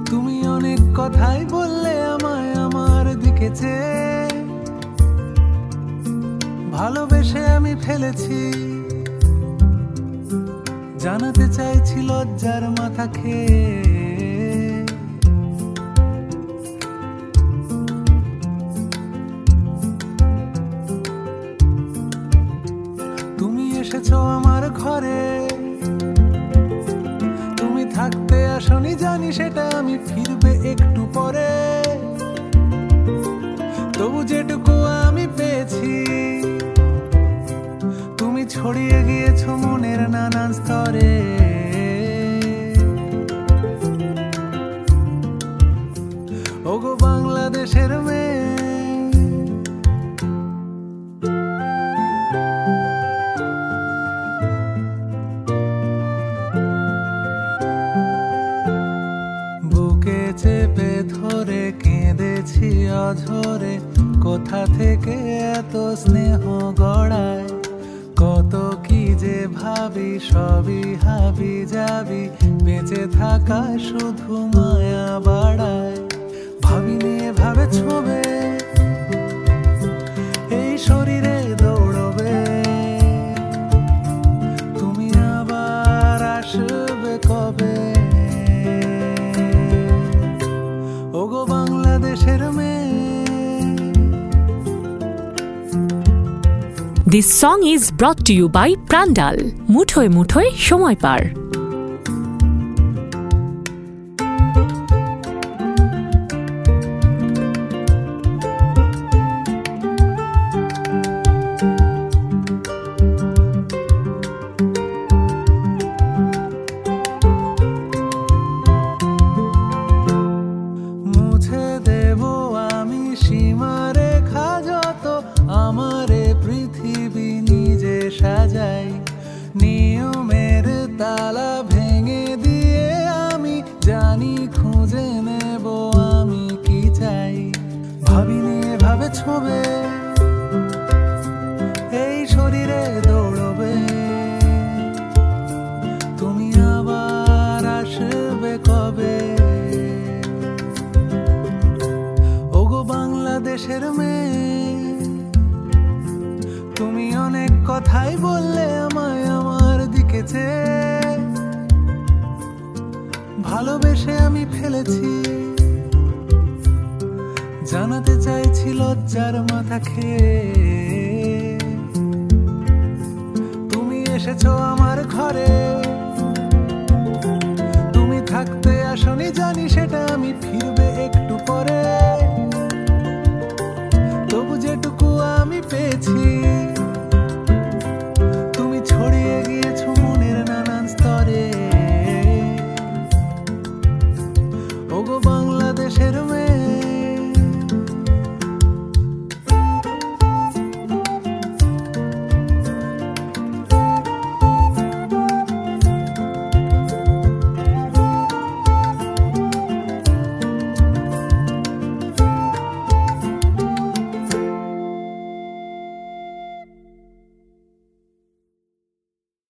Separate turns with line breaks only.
তুমি অনেক কথাই বললে আমায় আমার দিকে চেয়ে, ভালোবেসে আমি ফেলেছি, জানাতে চাইছি লজ্জার মাথা খেয়ে। তুমি এসেছো আমার ঘরে, তুমি থাকতে আসনি জানি সেটা, আমি ফিরবে একটু পরে, তবু যেটুকু আমি পেয়েছি তুমি ছড়িয়ে গিয়েছো মনের নানান স্তরে। ওগো বাংলাদেশের মেয়ে, বুকে চেপে ধরে কেঁদেছি অঝরে, কোথা থেকে এত স্নেহ গড়ায়, কত কি যে ভাবি সবই হাবি যাবি, বেঁচে থাকা শুধু মায়া বাড়ায়। ভাবিনি এভাবে ছবে এই শরীরে দৌড়বে, তুমি আবার আসবে কবে, ওগো বাংলাদেশের মেয়ে।
This song is brought to you by Prandal, মুঠোয় মুঠোয় সময় পার।
মুছে দেব আমি সীমারেখা যত, আমারে পৃথিবী নিজে সাজাই, নিয়মের তালা ভেঙে দিয়ে আমি জানি খুঁজে নেব আমি কি চাই। ভাবিনি এভাবে ছবে এই শরীরে দৌড়বে, তুমি আবার আসবে কবে, ওগো বাংলাদেশের মেয়ে। তুমি অনেক কথাই বললে আমায় আমার দিকে চেয়ে, ভালোবেসে আমি ফেলেছি, জানাতে চাইছি লজ্জার মাথা খেয়ে। তুমি এসেছো আমার ঘরে, তুমি থাকতে আসনি জানি সেটা, আমি ফিরবে একটু পরে, তবু যেটুকু আমি পেয়েছি